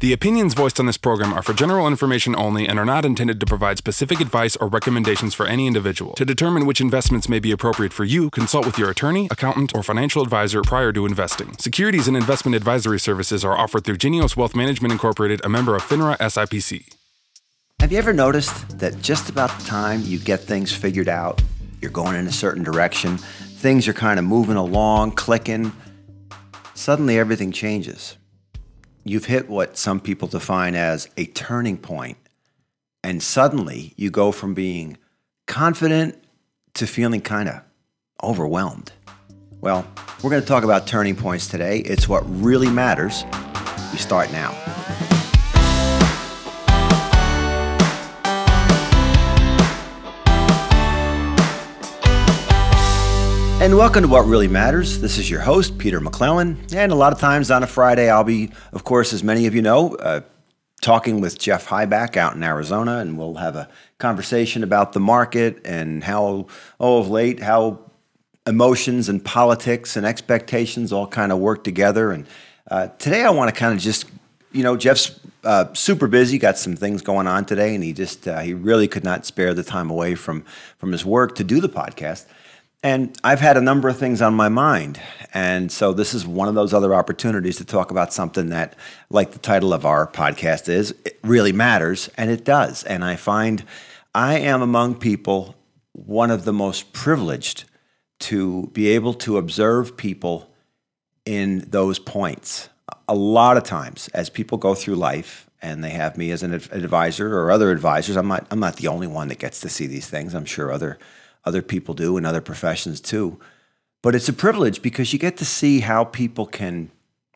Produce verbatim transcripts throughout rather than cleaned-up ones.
The opinions voiced on this program are for general information only and are not intended to provide specific advice or recommendations for any individual. To determine which investments may be appropriate for you, consult with your attorney, accountant, or financial advisor prior to investing. Securities and investment advisory services are offered through Genios Wealth Management Incorporated, a member of FINRA S I P C. Have you ever noticed that just about the time you get things figured out, you're going in a certain direction, things are kind of moving along, clicking, suddenly everything changes? You've hit what some people define as a turning point, and suddenly you go from being confident to feeling kind of overwhelmed. Well, we're going to talk about turning points today. It's what really matters. We start now. And welcome to What Really Matters. This is your host, Peter McClellan. And a lot of times on a Friday, I'll be, of course, as many of you know, uh, talking with Jeff Hyback out in Arizona, and we'll have a conversation about the market and how, oh, of late, how emotions and politics and expectations all kind of work together. And uh, today I want to kind of just, you know, Jeff's uh, super busy, got some things going on today, and he just, uh, he really could not spare the time away from, from his work to do the podcast. And I've had a number of things on my mind, and so this is one of those other opportunities to talk about something that, like the title of our podcast is, it really matters, and it does. And I find I am among people one of the most privileged to be able to observe people in those points. A lot of times, as people go through life, and they have me as an advisor or other advisors, I'm not, I'm not the only one that gets to see these things. I'm sure other Other people do in other professions too. But it's a privilege because you get to see how people can,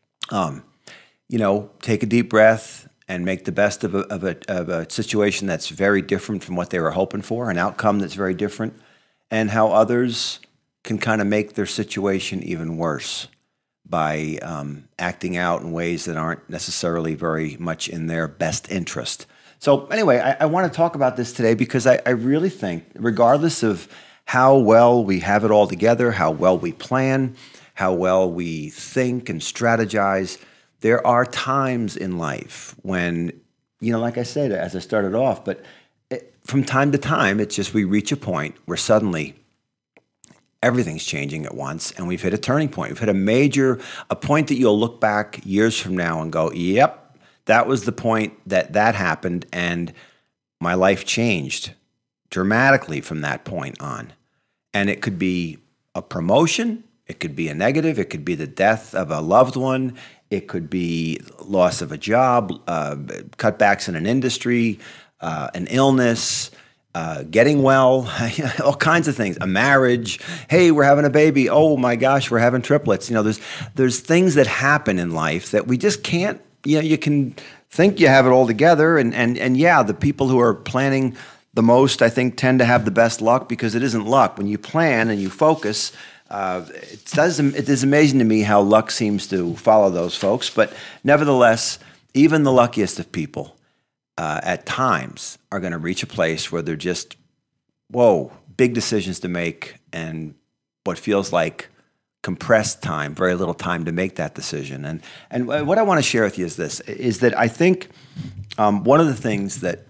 um, you know, take a deep breath and make the best of a, of, a, of a situation that's very different from what they were hoping for, an outcome that's very different, and how others can kind of make their situation even worse by um, acting out in ways that aren't necessarily very much in their best interest. So anyway, I, I want to talk about this today because I, I really think, regardless of how well we have it all together, how well we plan, how well we think and strategize, there are times in life when, you know, like I said, as I started off, but it, from time to time, it's just we reach a point where suddenly everything's changing at once, and we've hit a turning point. We've hit a major, a point that you'll look back years from now and go, yep, that was the point that that happened, and my life changed dramatically from that point on. And it could be a promotion, it could be a negative, it could be the death of a loved one, it could be loss of a job, uh, cutbacks in an industry, uh, an illness, uh, getting well, all kinds of things, a marriage. Hey, we're having a baby. Oh my gosh, we're having triplets. You know, there's there's things that happen in life that we just can't. You know, you can think you have it all together, and, and, and yeah, the people who are planning the most, I think, tend to have the best luck because it isn't luck. When you plan and you focus, uh, it, does, it is amazing to me how luck seems to follow those folks. But nevertheless, even the luckiest of people uh, at times are going to reach a place where they're just, whoa, big decisions to make, and what feels like compressed time, very little time to make that decision. And and what I want to share with you is this, is that I think um, one of the things that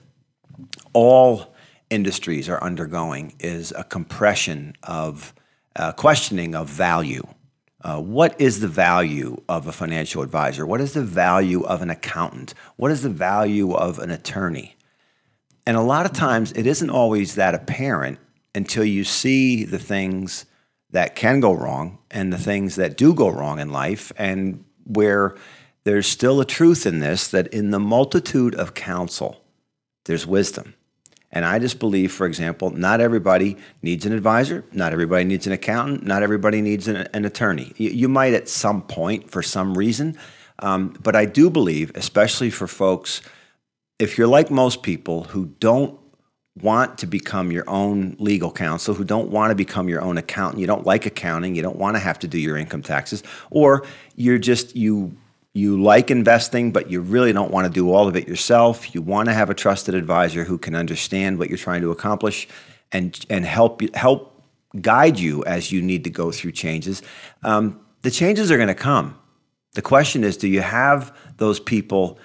all industries are undergoing is a compression of uh, questioning of value. Uh, what is the value of a financial advisor? What is the value of an accountant? What is the value of an attorney? And a lot of times it isn't always that apparent until you see the things that can go wrong and the things that do go wrong in life, and where there's still a truth in this, that in the multitude of counsel, there's wisdom. And I just believe, for example, not everybody needs an advisor, not everybody needs an accountant, not everybody needs an, an attorney. You, you might at some point for some reason, um, but I do believe, especially for folks, if you're like most people who don't want to become your own legal counsel, who don't want to become your own accountant, you don't like accounting, you don't want to have to do your income taxes, or you're just, you you like investing, but you really don't want to do all of it yourself. You want to have a trusted advisor who can understand what you're trying to accomplish and and help help guide you as you need to go through changes. Um, the changes are going to come. The question is, do you have those people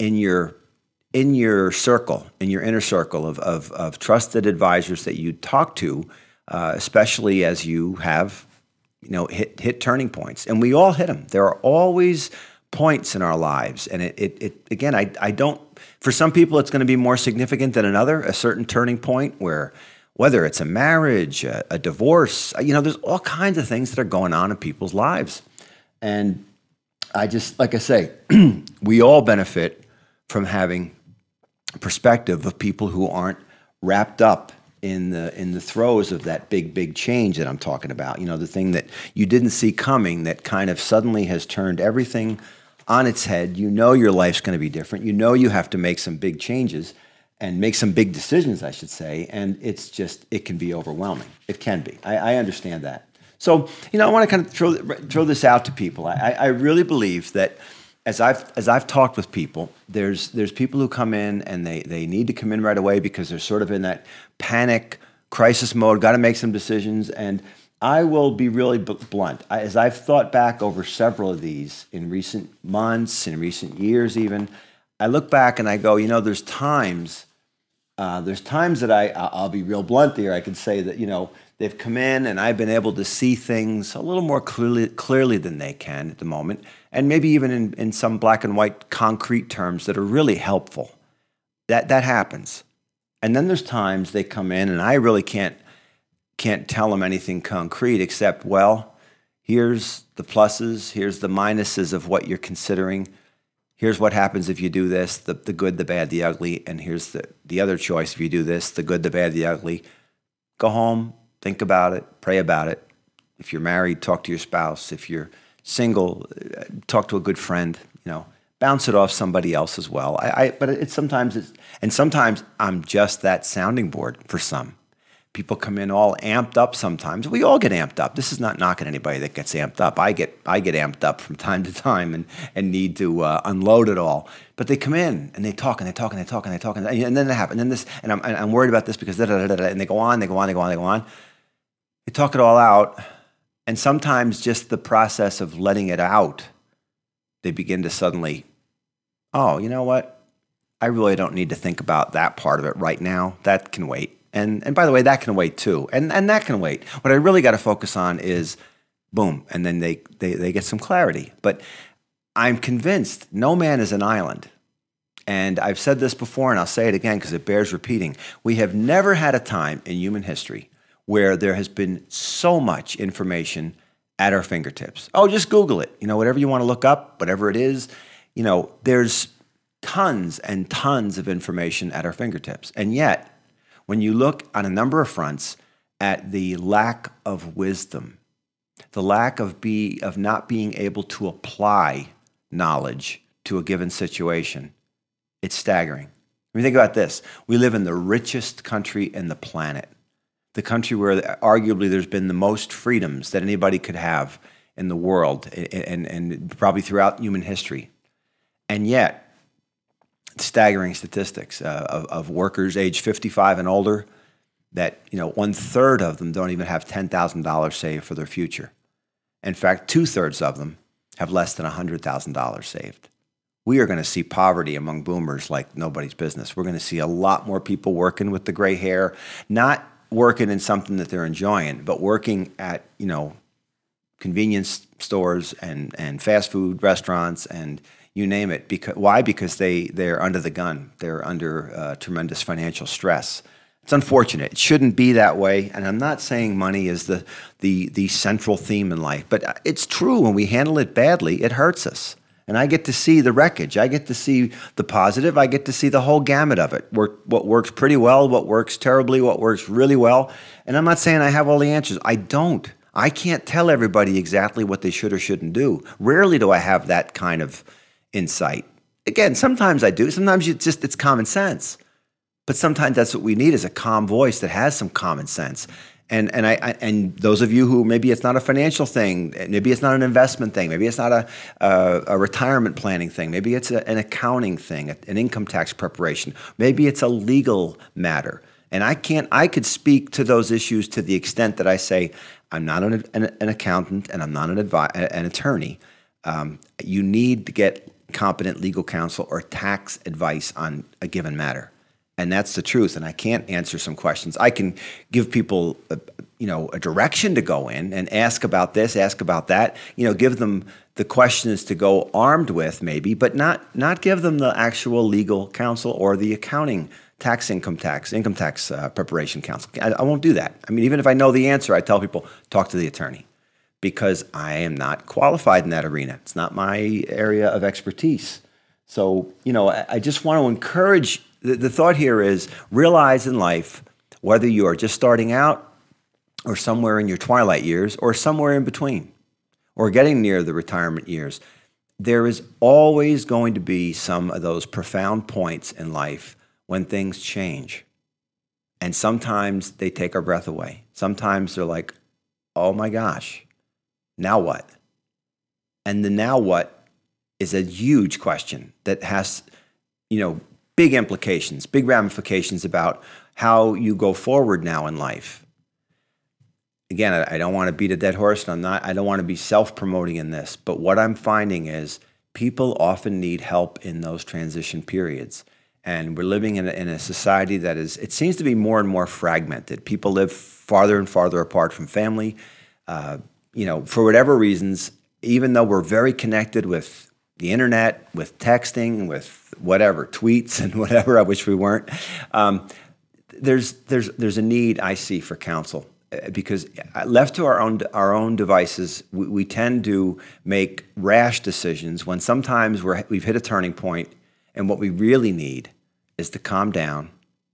in your in your circle, in your inner circle of of, of trusted advisors that you talk to, uh, especially as you have, you know, hit hit turning points, and we all hit them. There are always points in our lives, and it it, it again, I I don't. For some people, it's going to be more significant than another. A certain turning point where, whether it's a marriage, a, a divorce, you know, there's all kinds of things that are going on in people's lives, and I just, like I say, we all benefit from having perspective of people who aren't wrapped up in the in the throes of that big, big change that I'm talking about. You know, the thing that you didn't see coming that kind of suddenly has turned everything on its head. You know your life's going to be different. You know you have to make some big changes and make some big decisions, I should say. And it's just, it can be overwhelming. It can be. I, I understand that. So, you know, I want to kind of throw throw this out to people. I, I really believe that as I've as I've talked with people, there's there's people who come in and they they need to come in right away because they're sort of in that panic crisis mode, got to make some decisions. And I will be really b- blunt. I, as I've thought back over several of these in recent months, in recent years even, I look back and I go, you know, there's times, uh, there's times that I, I'll be real blunt here. I can say that, you know, they've come in and I've been able to see things a little more clearly, clearly than they can at the moment, and maybe even in, in some black and white concrete terms that are really helpful. That that happens. And then there's times they come in and I really can't can't tell them anything concrete except, well, here's the pluses, here's the minuses of what you're considering. Here's what happens if you do this, the, the good, the bad, the ugly, and here's the, the other choice if you do this, the good, the bad, the ugly. Go home, think about it, pray about it. If you're married, talk to your spouse. If you're single, talk to a good friend, you know, bounce it off somebody else as well. I, I but it's sometimes, it's, and sometimes I'm just that sounding board for some. People come in all amped up sometimes. We all get amped up. This is not knocking anybody that gets amped up. I get I get amped up from time to time and, and need to uh, unload it all. But they come in and they talk and they talk and they talk and they talk and, and then it happens. And then this and I'm and I'm worried about this because da, da, da, da, and they go on, they go on, they go on, they go on. They talk it all out, and sometimes just the process of letting it out, they begin to suddenly, oh, you know what? I really don't need to think about that part of it right now. That can wait. And and by the way, that can wait too. And and that can wait. What I really got to focus on is boom, and then they, they they get some clarity. But I'm convinced no man is an island. And I've said this before, and I'll say it again because it bears repeating. We have never had a time in human history where there has been so much information at our fingertips. Oh, just Google it. You know, whatever you want to look up, whatever it is, you know, there's tons and tons of information at our fingertips. And yet, when you look on a number of fronts at the lack of wisdom, the lack of be of not being able to apply knowledge to a given situation, it's staggering. I mean, think about this. We live in the richest country in the planet, the country where arguably there's been the most freedoms that anybody could have in the world and, and, and probably throughout human history. And yet, staggering statistics uh, of, of workers age fifty-five and older that, you know, one third of them don't even have ten thousand dollars saved for their future. In fact, two thirds of them have less than one hundred thousand dollars saved. We are going to see poverty among boomers like nobody's business. We're going to see a lot more people working with the gray hair, not working in something that they're enjoying, but working at, you know, convenience stores and, and fast food restaurants and you name it. Because why? Because they, they're under the gun. They're under uh, tremendous financial stress. It's unfortunate. It shouldn't be that way. And I'm not saying money is the, the, the central theme in life, but it's true. When we handle it badly, it hurts us. And I get to see the wreckage. I get to see the positive. I get to see the whole gamut of it. Work, what works pretty well, what works terribly, what works really well. And I'm not saying I have all the answers. I don't. I can't tell everybody exactly what they should or shouldn't do. Rarely do I have that kind of insight. Again, sometimes I do. Sometimes it's just it's common sense. But sometimes that's what we need is a calm voice that has some common sense. And and I, I and those of you who maybe it's not a financial thing, maybe it's not an investment thing, maybe it's not a a, a retirement planning thing, maybe it's a, an accounting thing, an income tax preparation, maybe it's a legal matter. And I can't. I could speak to those issues to the extent that I say I'm not an, an, an accountant and I'm not an advi- an attorney. Um, you need to get competent legal counsel or tax advice on a given matter. And that's the truth. And I can't answer some questions. I can give people, a, you know, a direction to go in and ask about this, ask about that. You know, give them the questions to go armed with, maybe, but not not give them the actual legal counsel or the accounting, tax, income tax, income tax uh, preparation counsel. I, I won't do that. I mean, even if I know the answer, I tell people talk to the attorney, because I am not qualified in that arena. It's not my area of expertise. So, you know, I, I just want to encourage. The, the thought here is realize in life, whether you are just starting out or somewhere in your twilight years or somewhere in between or getting near the retirement years, there is always going to be some of those profound points in life when things change. And sometimes they take our breath away. Sometimes they're like, oh my gosh, now what? And the now what is a huge question that has, you know, big implications, big ramifications about how you go forward now in life. Again, I, I don't want to beat a dead horse, and I'm not, I don't want to be self-promoting in this, but what I'm finding is people often need help in those transition periods. And we're living in a, in a society that is, it seems to be more and more fragmented. People live farther and farther apart from family. Uh, you know, for whatever reasons, even though we're very connected with the internet, with texting, with whatever, tweets and whatever, I wish we weren't, um, there's, there's, there's a need I see for counsel. Because left to our own our own devices, we, we tend to make rash decisions when sometimes we're, we've hit a turning point, and what we really need is to calm down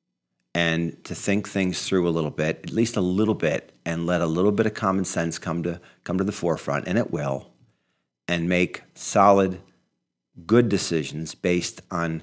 and to think things through a little bit, at least a little bit, and let a little bit of common sense come to come to the forefront, and it will, and make solid, good decisions based on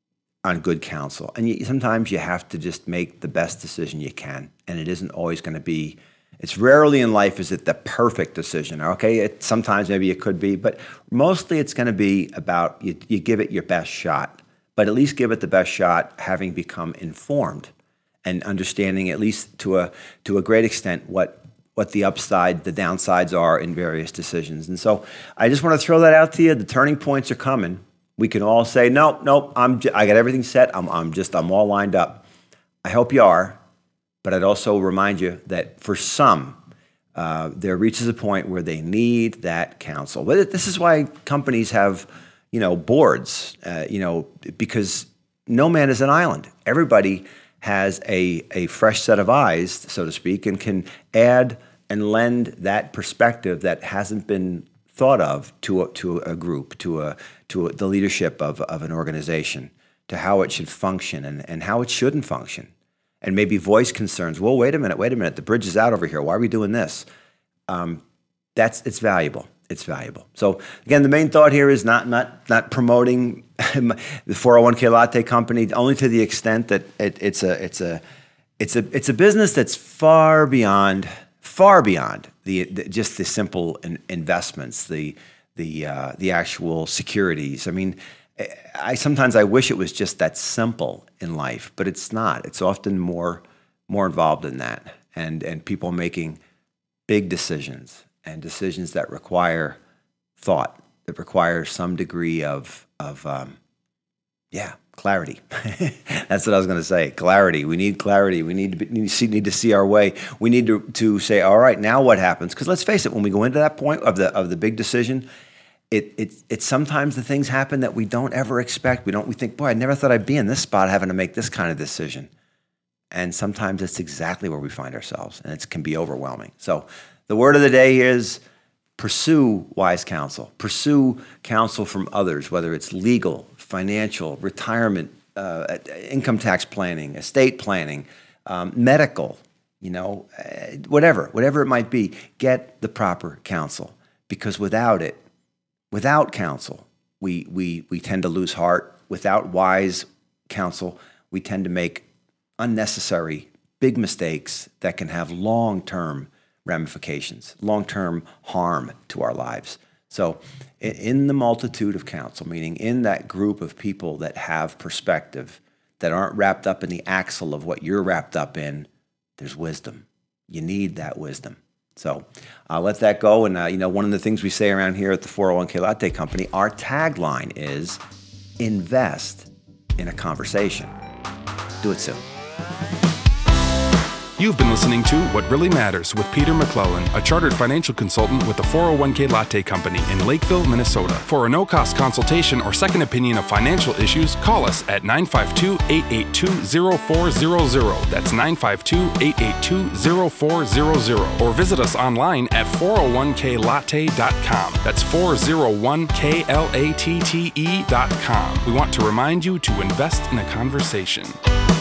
on good counsel. And you, sometimes you have to just make the best decision you can, and it isn't always going to be, it's rarely in life is it the perfect decision, okay? It, sometimes maybe it could be, but mostly it's going to be about you, you give it your best shot, but at least give it the best shot having become informed and understanding at least to a to a great extent what what the upside, the downsides are in various decisions. And so I just want to throw that out to you. The turning points are coming. We can all say, nope, nope, I'm j- I got everything set. I'm, I'm just, I'm all lined up. I hope you are, but I'd also remind you that for some, uh, there reaches a point where they need that counsel. But this is why companies have, you know, boards, uh, you know, because no man is an island. Everybody has a, a fresh set of eyes, so to speak, and can add and lend that perspective that hasn't been thought of to a, to a group, to a to a, the leadership of, of an organization, to how it should function and, and how it shouldn't function. And maybe voice concerns, well, wait a minute, wait a minute, the bridge is out over here. Why are we doing this? Um, that's it's valuable. It's valuable. So again, the main thought here is not not not promoting the four oh one k latte company, only to the extent that it, it's a it's a it's a it's a business that's far beyond far beyond the, the just the simple in, investments, the the uh, the actual securities. I mean, I sometimes I wish it was just that simple in life, but it's not. It's often more more involved in that, and and people making big decisions and decisions that require thought, that require some degree of of um, yeah clarity. That's what I was going to say. Clarity. We need clarity. We need to be, need to see need to see our way. We need to to say, all right, now what happens? Because let's face it, when we go into that point of the of the big decision, it it it's sometimes the things happen that we don't ever expect. We don't. We think, boy, I never thought I'd be in this spot having to make this kind of decision. And sometimes it's exactly where we find ourselves, and it can be overwhelming. So the word of the day is pursue wise counsel. Pursue counsel from others, whether it's legal, financial, retirement, uh, income tax planning, estate planning, um, medical, you know, uh, whatever, whatever it might be. Get the proper counsel, because without it, without counsel, we we we tend to lose heart. Without wise counsel, we tend to make unnecessary big mistakes that can have long-term ramifications, long-term harm to our lives. So in the multitude of counsel, meaning in that group of people that have perspective, that aren't wrapped up in the axle of what you're wrapped up in, there's wisdom. You need that wisdom. So uh, let that go. And, uh, you know, one of the things we say around here at the four oh one k Latte Company, our tagline is invest in a conversation. Do it soon. You've been listening to What Really Matters with Peter McClellan, a chartered financial consultant with the four oh one k Latte Company in Lakeville, Minnesota. For a no-cost consultation or second opinion of financial issues, call us at nine five two, eight eight two, zero four zero zero. That's nine five two, eight eight two, zero four zero zero. Or visit us online at four oh one k latte dot com. That's four oh one k latte dot com. We want to remind you to invest in a conversation.